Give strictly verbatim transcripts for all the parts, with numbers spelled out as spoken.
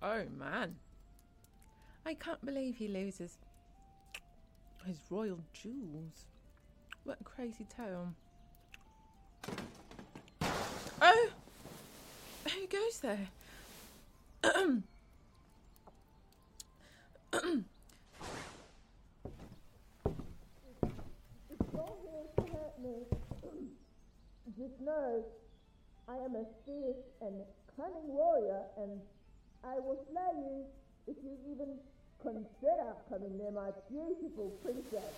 Oh, man. I can't believe he loses his royal jewels. What a crazy tale. Oh! Who goes there? Just know, I am a fierce and cunning warrior, and I will slay you if you even consider coming near my beautiful princess.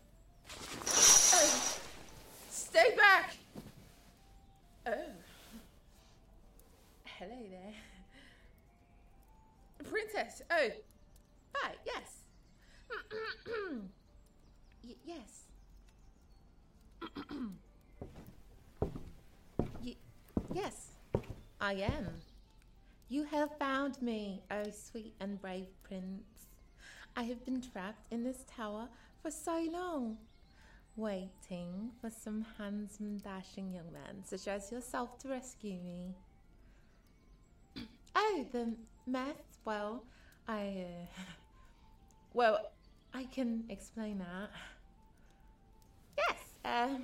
Oh. Stay back! Oh. Hello there. Princess, oh. Hi, yes. y- yes. y- yes, I am. You have found me, oh sweet and brave prince. I have been trapped in this tower for so long, waiting for some handsome, dashing young man such as yourself to rescue me. Oh, the mess? Well, I, uh, well, I can explain that. Yes, um,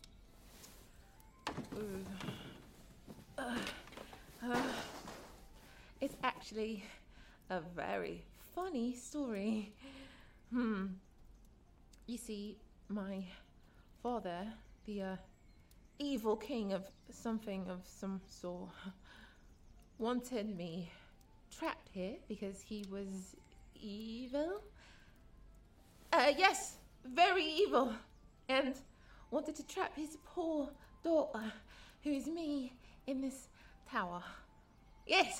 uh, uh, it's actually a very funny story. Hmm. You see, my father, the uh, evil king of something of some sort, wanted me trapped here because he was evil. Uh, yes, very evil, and wanted to trap his poor daughter, who is me, in this tower. Yes.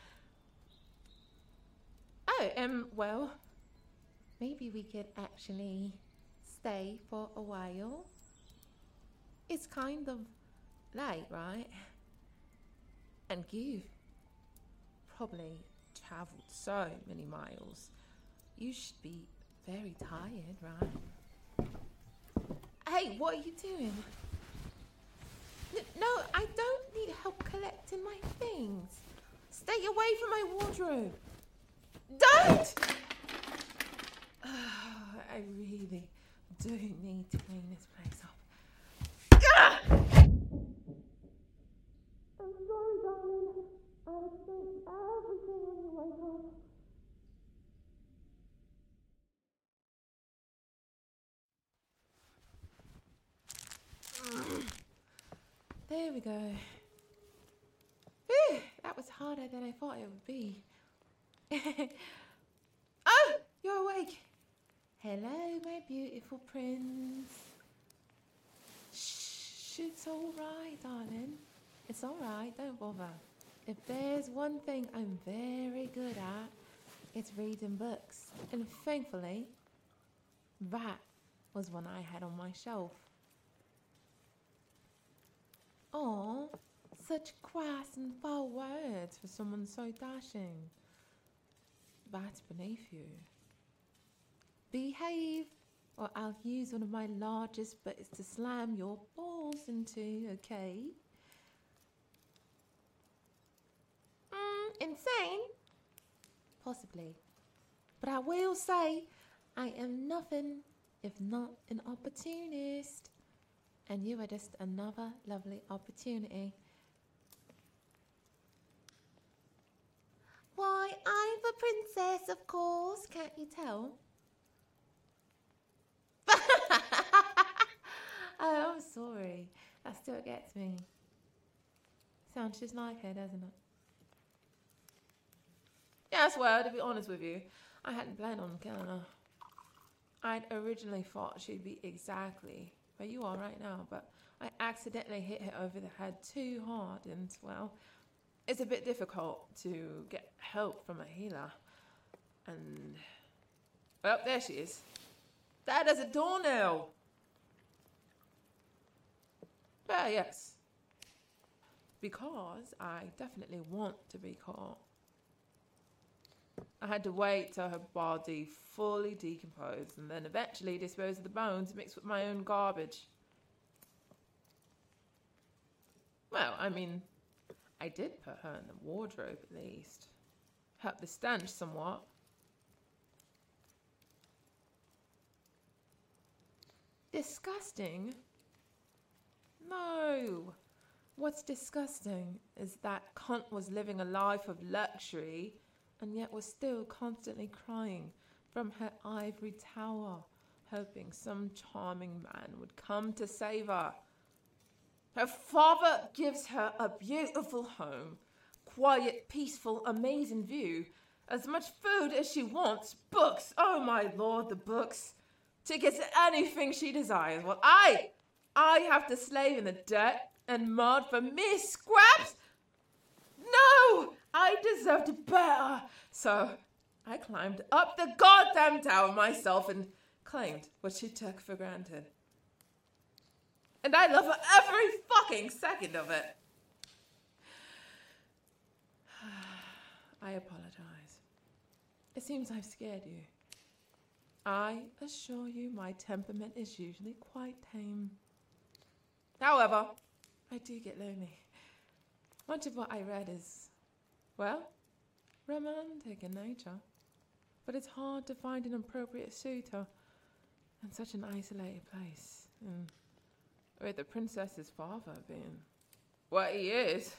Oh, um, well, maybe we could actually stay for a while. It's kind of late, right? And you've probably travelled so many miles. You should be very tired, right? Hey, what are you doing? N- no, I don't need help collecting my things. Stay away from my wardrobe. Don't! Oh, I really do need to clean this place up. Gah! I'm sorry, darling. I spent everything on your way home. There we go. Whew, that was harder than I thought it would be. Oh, you're awake. Hello, my beautiful prince. Shh, it's all right, darling. It's all right, don't bother. If there's one thing I'm very good at, it's reading books. And thankfully, that was one I had on my shelf. Oh, such crass and foul words for someone so dashing. That's beneath you. Behave, or I'll use one of my largest butts to slam your balls into, okay? Mm, insane? Possibly. But I will say, I am nothing if not an opportunist. And you are just another lovely opportunity. Why, I'm the princess, of course. Can't you tell? Oh, I'm sorry. That still gets me. Sounds just like her, doesn't it? Yes, well, to be honest with you, I hadn't planned on killing her. I'd originally thought she'd be exactly where you are right now, but I accidentally hit her over the head too hard, and, well, it's a bit difficult to get help from a healer. And, well, there she is. That is a doornail. Well, yes. Because I definitely want to be caught. I had to wait till her body fully decomposed and then eventually dispose of the bones mixed with my own garbage. Well, I mean, I did put her in the wardrobe at least. help the stench somewhat. Disgusting? No. What's disgusting is that cunt was living a life of luxury and yet was still constantly crying from her ivory tower, hoping some charming man would come to save her. Her father gives her a beautiful home, quiet, peaceful, amazing view, as much food as she wants, books, oh my lord, the books, tickets, anything she desires. Well, I, I have to slave in the dirt and mud for mere scraps? No, I deserved better. So I climbed up the goddamn tower myself and claimed what she took for granted. And I love her every fucking second of it. I apologize. It seems I've scared you. I assure you my temperament is usually quite tame. However, I do get lonely. Much of what I read is, well, romantic in nature. But it's hard to find an appropriate suitor in such an isolated place. And with the princess's father being what he is.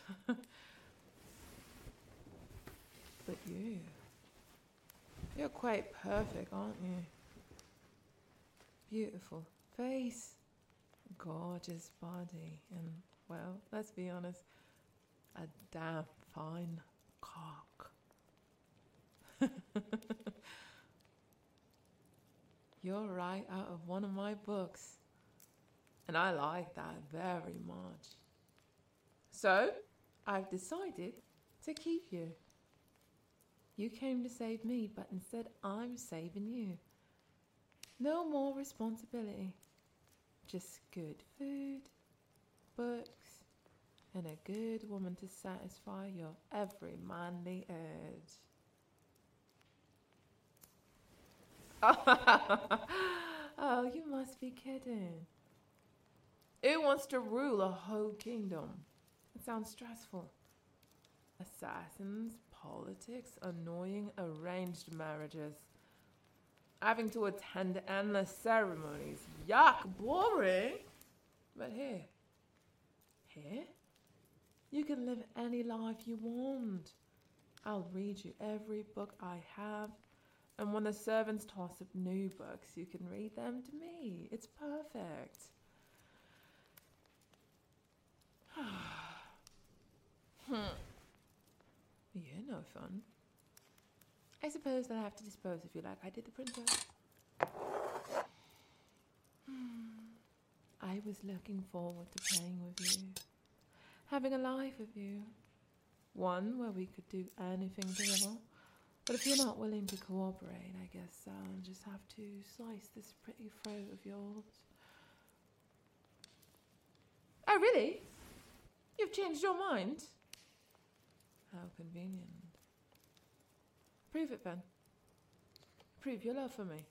But you, you're quite perfect, aren't you? Beautiful face, gorgeous body, and, well, let's be honest, a damn fine cock. You're right out of one of my books, and I like that very much. So, I've decided to keep you. You came to save me, but instead I'm saving you. No more responsibility. Just good food, books, and a good woman to satisfy your every manly urge. Oh, you must be kidding. Who wants to rule a whole kingdom? It sounds stressful. Assassins, politics, annoying arranged marriages. Having to attend endless ceremonies. Yuck, boring. But here, here, you can live any life you want. I'll read you every book I have. And when the servants toss up new books, you can read them to me. It's perfect. hmm. You're no fun. I suppose I'll have to dispose of you like I did the princess. I was looking forward to playing with you. Having a life with you. One where we could do anything together. But if you're not willing to cooperate, I guess I'll just have to slice this pretty throat of yours. Oh, really? You've changed your mind? How convenient. Prove it, then. Prove your love for me.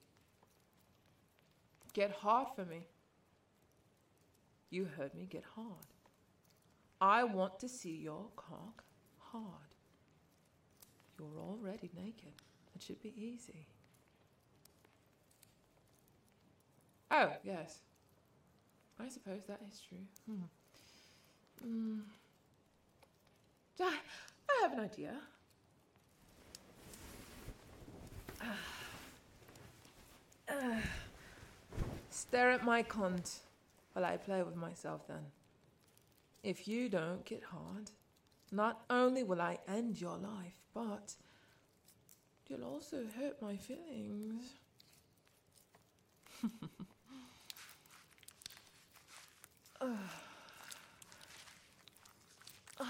Get hard for me. You heard me, get hard. I want to see your cock hard. You're already naked. It should be easy. Oh, yes. I suppose that is true. Hmm. Mm. I, I have an idea. Uh, uh, stare at my cunt while I play with myself then. If you don't get hard, not only will I end your life, but you'll also hurt my feelings. uh. Uh.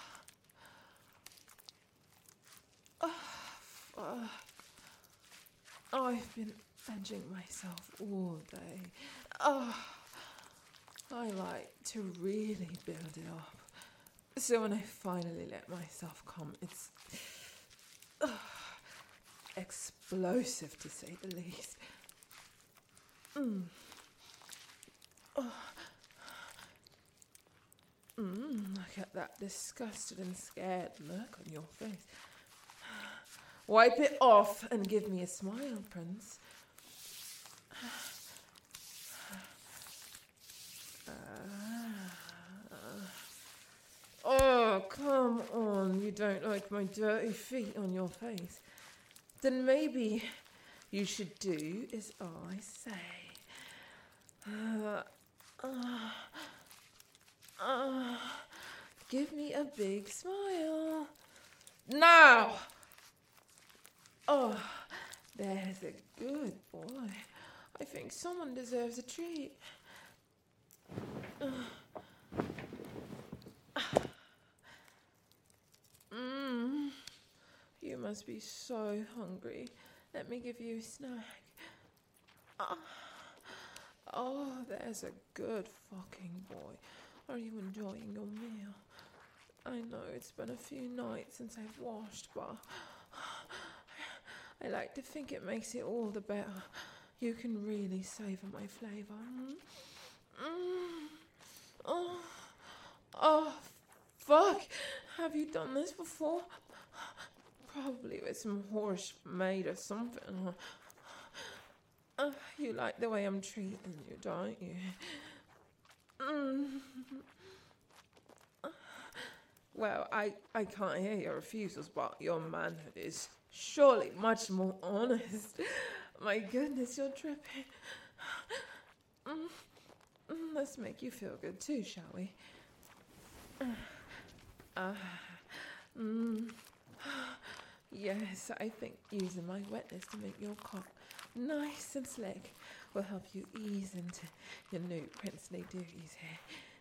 Uh. Uh. I've been edging myself all day. Oh, I like to really build it up. So when I finally let myself come, it's uh, explosive to say the least. Mm. Oh. Mm, look at that disgusted and scared look on your face. Wipe it off and give me a smile, Prince. Oh, come on. You don't like my dirty feet on your face. Then maybe you should do as I say. Uh, uh, uh, give me a big smile. Now! Oh, there's a good boy. I think someone deserves a treat. Uh, Mmm, you must be so hungry. Let me give you a snack. Ah. Oh, there's a good fucking boy. Are you enjoying your meal? I know it's been a few nights since I've washed, but I like to think it makes it all the better. You can really savour my flavour. Mm. Mm. Oh. Oh, fuck. Have you done this before? Probably with some horse maid or something. Uh, you like the way I'm treating you, don't you? Mm. Well, I, I can't hear your refusals, but your manhood is surely much more honest. My goodness, you're dripping. Mm. Mm, let's make you feel good too, shall we? Uh, mm. Yes, I think using my wetness to make your cock nice and slick will help you ease into your new princely duties here.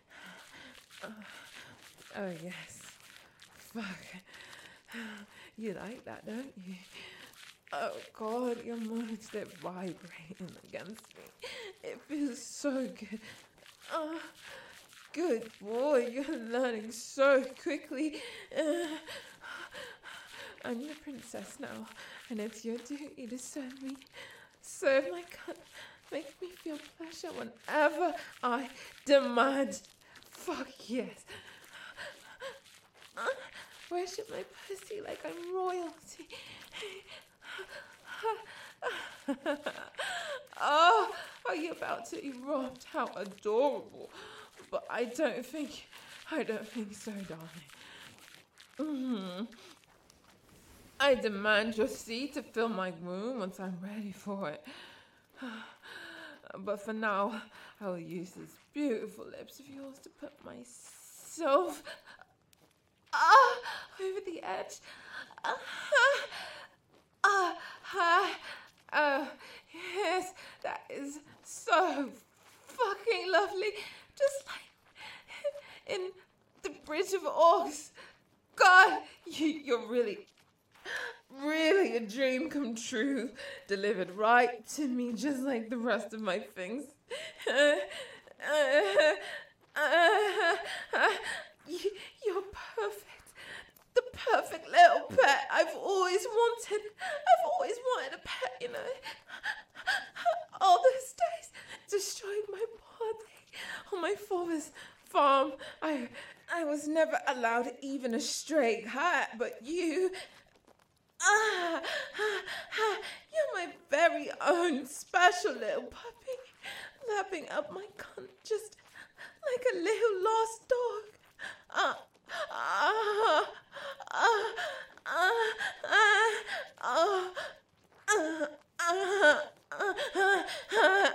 Uh, oh, yes. Fuck. You like that, don't you? Oh, God, your mind's there vibrating against me. It feels so good. Oh, good boy, you're learning so quickly. Uh, I'm the princess now, and it's your duty to serve me. Serve my cunt. Make me feel pleasure whenever I demand. Fuck yes. Uh, worship my pussy like I'm royalty. Oh, are you about to erupt? How adorable. But I don't think, I don't think so, darling. Mm-hmm. I demand your seed to fill my womb once I'm ready for it. But for now, I will use these beautiful lips of yours to put myself ah, over the edge. Ah, ah, ah, oh, yes, that is so fucking lovely. Just like in the Bridge of Orcs. God, you, you're really, really a dream come true. Delivered right to me just like the rest of my things. Uh, uh, uh, uh, you, you're perfect. The perfect little pet I've always wanted. I've always wanted a pet, you know. All those days destroyed my body on my father's farm. I I was never allowed even a stray cat, but you, ah, ah, ah, you're my very own special little puppy, lapping up my cunt just like a little lost dog. Ah, ah, ah, ah, ah, ah, ah, ah, ah, ah,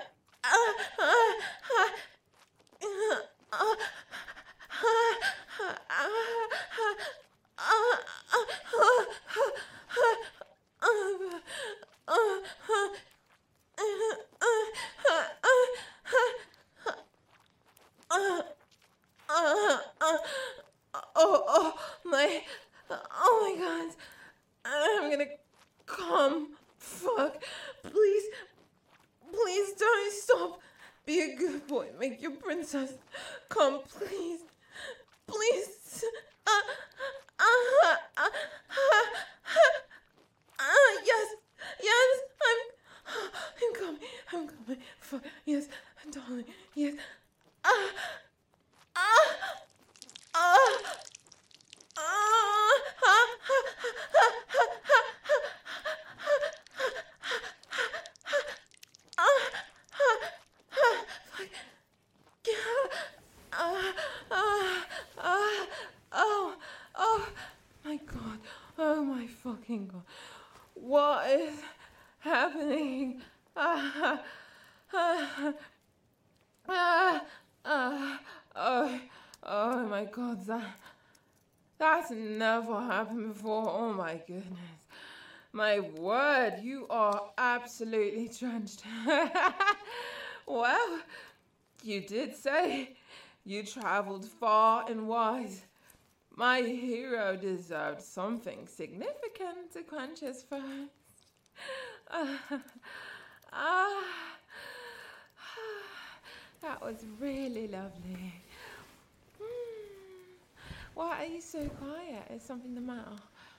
oh, oh, my, oh my God, I'm gonna come, fuck, please, please don't stop, be a good boy, make your princess come, please, please, uh, uh, uh, uh, uh, uh, yes, yes, I'm, I'm coming, I'm coming, fuck, yes, darling, yes, ah, uh, ah, uh, ah, uh, ah, uh, Ah, ah, ah, ah, oh, oh my God, that, that's never happened before. Oh my goodness. My word, you are absolutely drenched. Well, you did say you traveled far and wide. My hero deserved something significant to quench his thirst. Ah, ah, that was really lovely. Hmm. Why are you so quiet? Is something the matter?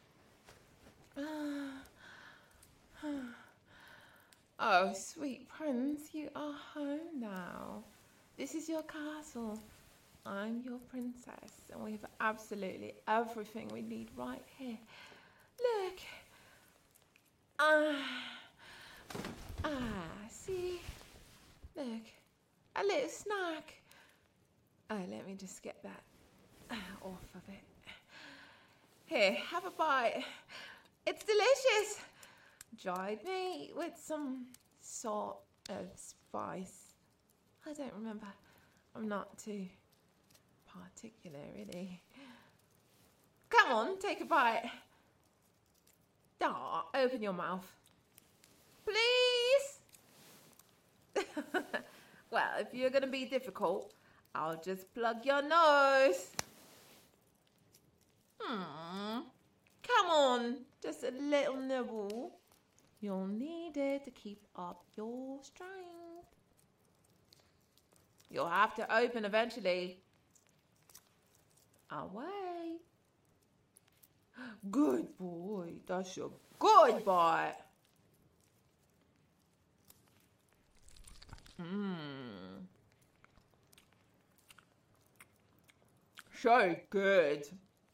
Oh, sweet prince, you are home now. This is your castle. I'm your princess, and we have absolutely everything we need right here. Look. Ah. Ah, see? Look. A little snack. Oh, let me just get that off of it. Here, have a bite. It's delicious. Dried meat with some sort of spice. I don't remember. I'm not too particular, really. Come on, take a bite. Ah, open your mouth. Please? Well, if you're going to be difficult, I'll just plug your nose. Hmm. Come on, just a little nibble. You'll need it to keep up your strength. You'll have to open eventually. I'll wait. Good boy. That's a good bite. Mmm. So good.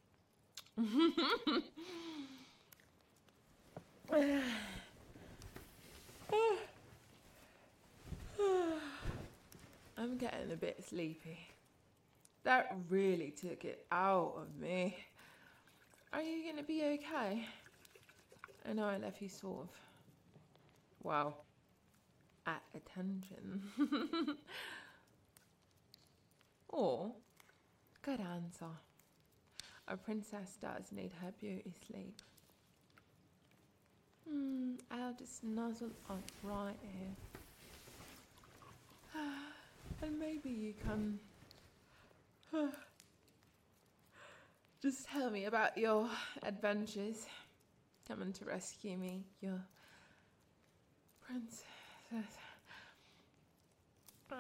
I'm getting a bit sleepy. That really took it out of me. Are you going to be okay? I know I left you sort of, well, at attention. Or, good answer. A princess does need her beauty sleep. Hmm, I'll just nuzzle up right here. And maybe you can just tell me about your adventures. Coming to rescue me, your princess. Uh,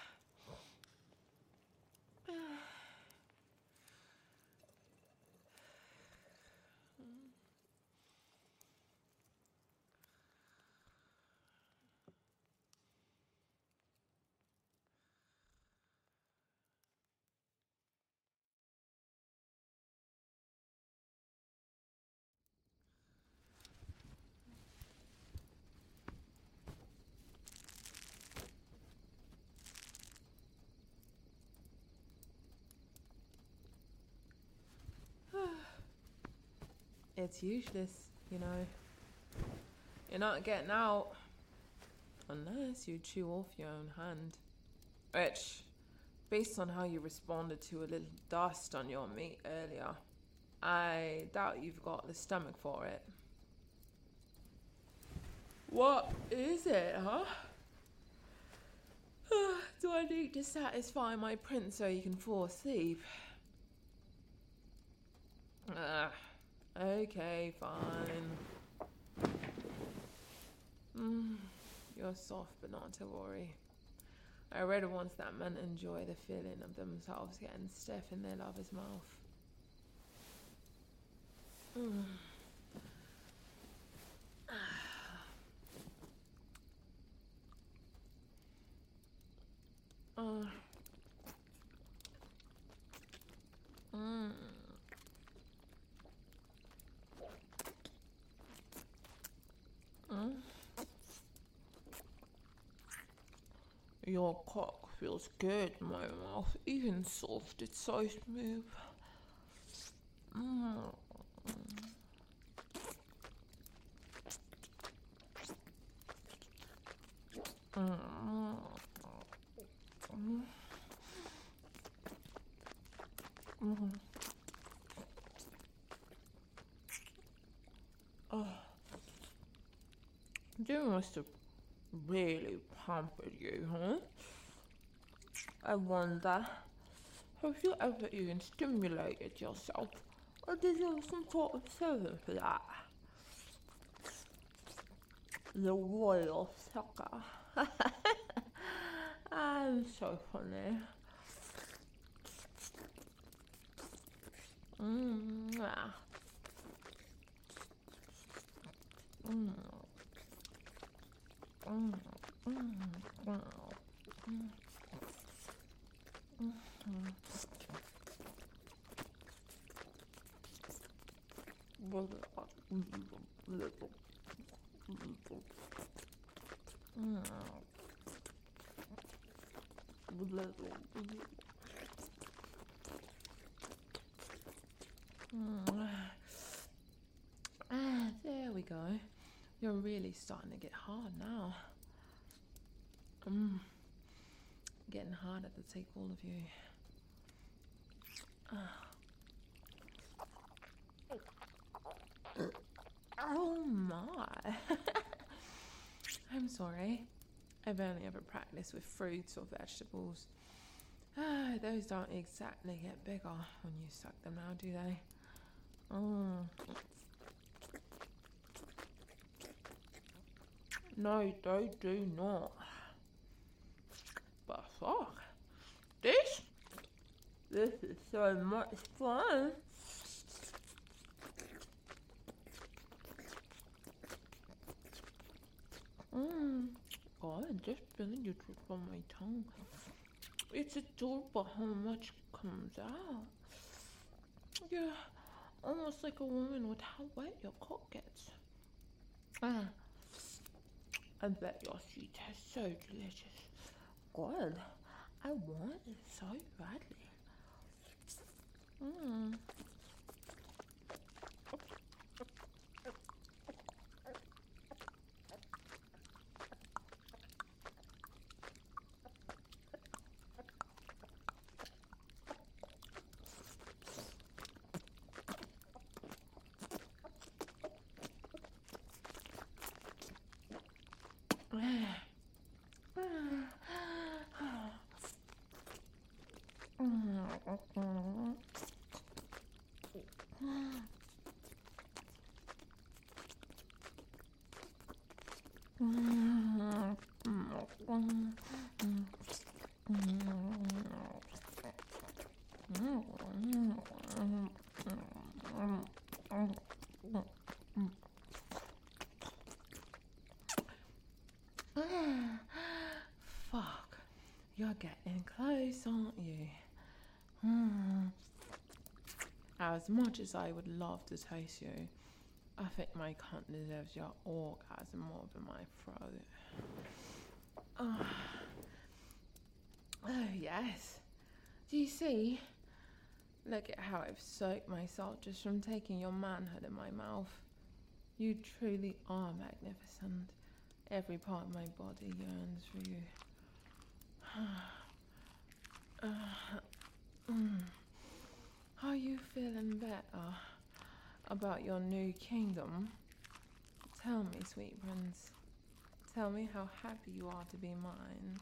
uh, It's useless, you know. You're not getting out unless you chew off your own hand. Which, based on how you responded to a little dust on your meat earlier, I doubt you've got the stomach for it. What is it, huh? Do I need to satisfy my prince so you can fall asleep? Ah. Okay, fine. Mm, you're soft, but not to worry. I read once that men enjoy the feeling of themselves getting stiff in their lover's mouth. Mm. Uh. Mm. Mm. Your cock feels good in my mouth, even soft, it's so smooth. Mm. Mm. Mm. Mm. Oh, they must have really pampered you, huh? I wonder, have you ever even stimulated yourself? Or did you have some sort of seven for that? The royal sucker. I'm so funny. Mm. Mm. Mm. Mm. Mm. Mm. Little, little, little. Mm. Little, little. Mm. Ah, there we go. You're really starting to get hard now. Mm. Getting harder to take all of you. Ah. Oh my. I'm sorry. I've only ever practiced with fruits or vegetables. Ah, those don't exactly get bigger when you suck them now, do they? Mm. No, they do not. But fuck, this, this is so much fun. Mmm. God, just feeling you drip on my tongue. It's adorable how much comes out. You're almost like a woman with how wet your cock gets. Ah. I bet your sweet tastes so delicious. God, I want it so badly. Mmm. Fuck, you're getting close, aren't you? Hmm. As much as I would love to taste you, I think my cunt deserves your orgasm more than my throat. Oh, oh yes. Do you see? Look at how I've soaked myself just from taking your manhood in my mouth. You truly are magnificent. Every part of my body yearns for you. uh, mm. Are you feeling better about your new kingdom? Tell me, sweet prince. Tell me how happy you are to be mine.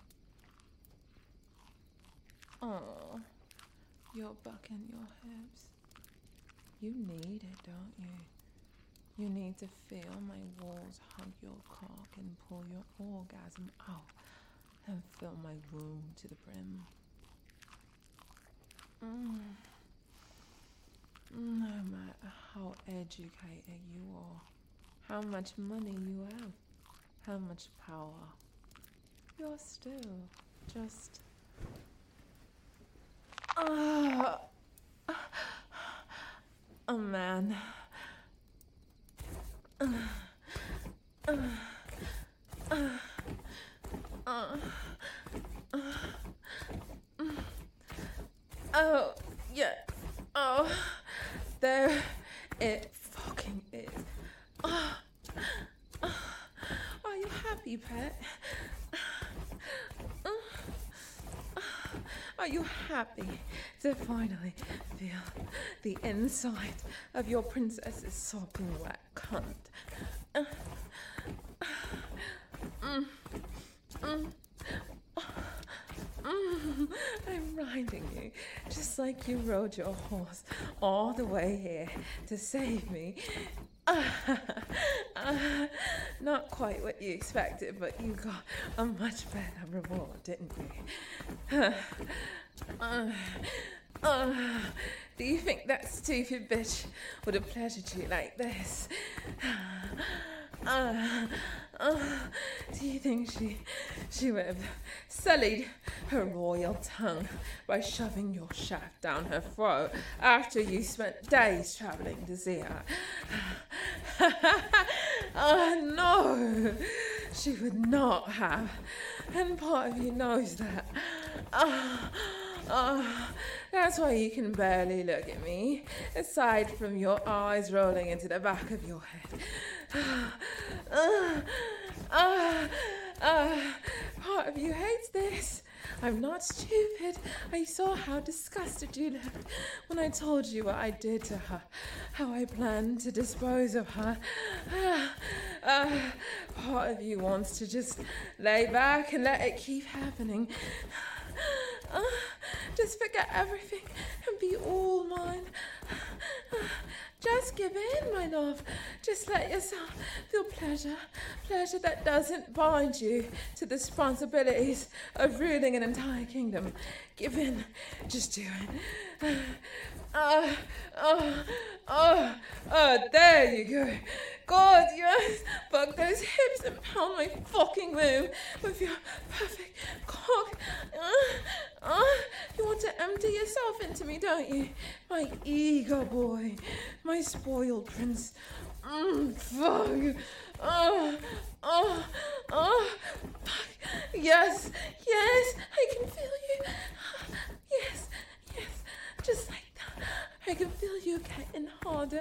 Oh, you're bucking your hips. You need it, don't you? You need to feel my walls hug your cock and pull your orgasm out and fill my womb to the brim. Mm. No matter how educated you are, how much money you have, how much power, you're still just uh, a man. Uh, uh, uh, uh, uh, uh, oh, yeah. Oh, there it fucking is. Oh, oh, are you happy, pet? Are you happy to finally feel the inside of your princess's sopping wet cunt? Uh, mm, mm, mm, I'm riding you just like you rode your horse all the way here to save me. Uh, uh, not quite what you expected, but you got a much better reward, didn't you? Uh, uh, uh, do you think that stupid bitch would have pleasured you like this? Uh, uh, do you think she she would have sullied her royal tongue by shoving your shaft down her throat after you spent days travelling to see her? Oh no, she would not have, and part of you knows that. Oh, oh, that's why you can barely look at me, aside from your eyes rolling into the back of your head. Uh, uh, uh, part of you hates this. I'm not stupid. I saw how disgusted you looked when I told you what I did to her, how I planned to dispose of her. Uh, uh, part of you wants to just lay back and let it keep happening. Uh, just forget everything and be all mine. Uh, just give in, my love. Just let yourself feel pleasure. Pleasure that doesn't bind you to the responsibilities of ruling an entire kingdom. Give in. Just do it. Uh, uh, uh, uh, there you go. God, yes. Bug those hips and pound my fucking womb with your perfect cock. Uh, uh, you want to empty yourself into me, don't you? My ego boy. My spoiled prince. Mmm, fuck. Oh, oh, oh, fuck. Yes, yes, I can feel you. Yes, yes, just like that. I can feel you getting harder.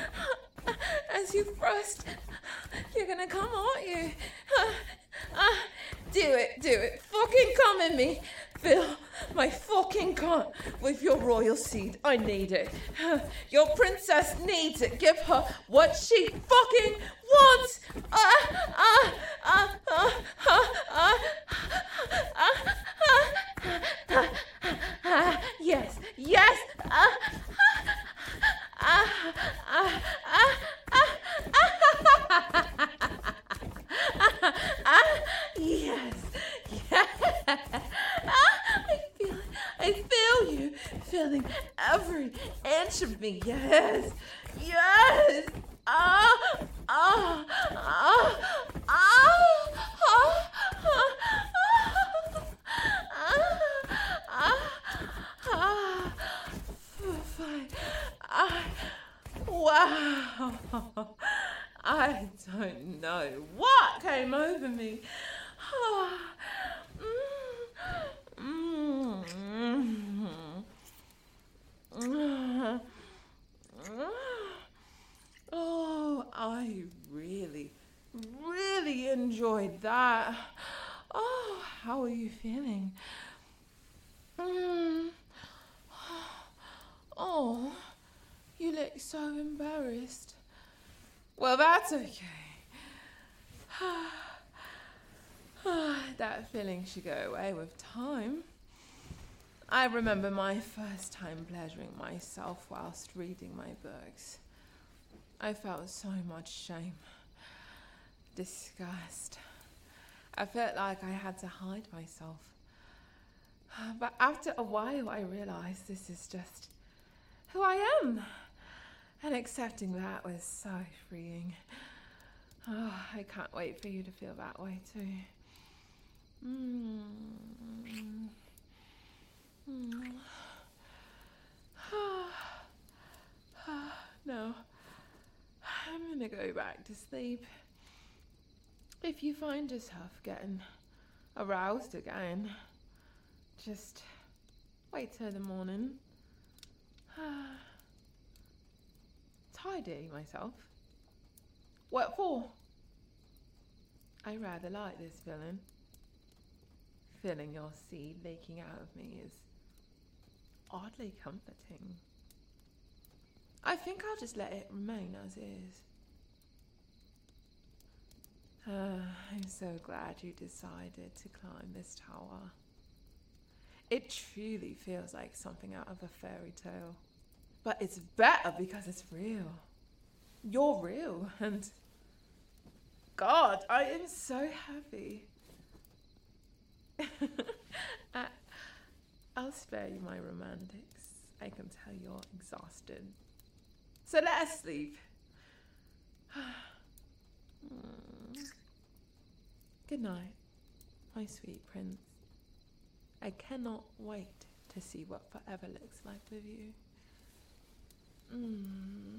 As you thrust, you're gonna come, aren't you? Uh, uh, do it, do it. Fucking come in me. Fill my fucking cunt with your royal seed. I need it. Uh, your princess needs it. Give her what she fucking wants. Uh, uh, uh, uh, uh, uh, uh, uh, uh, yes, yes. Uh, uh, uh, uh, yes, yes. I feel it. I feel you feeling every inch of me. Yes, yes. Ah, ah, ah, ah, ah, ah, ah, ah. Wow. I don't know what came over me. Mm, mm, mm. Oh, I really, really enjoyed that. Oh, how are you feeling? Mm. Oh, you look so embarrassed. Well, that's okay. That feeling should go away with time. I remember my first time pleasuring myself whilst reading my books. I felt so much shame, disgust. I felt like I had to hide myself. But after a while, I realized this is just who I am. And accepting that was so freeing. Oh, I can't wait for you to feel that way too. Mm. Mm. No, I'm gonna go back to sleep. If you find yourself getting aroused again, just wait till the morning. Tidy myself. What for? I rather like this feeling. Feeling your seed leaking out of me is oddly comforting. I think I'll just let it remain as is. Uh, I'm so glad you decided to climb this tower. It truly feels like something out of a fairy tale. But it's better because it's real. You're real, and God, I am so happy. I, I'll spare you my romantics. I can tell you're exhausted. So let us sleep. Good night, my sweet prince. I cannot wait to see what forever looks like with you. Mm.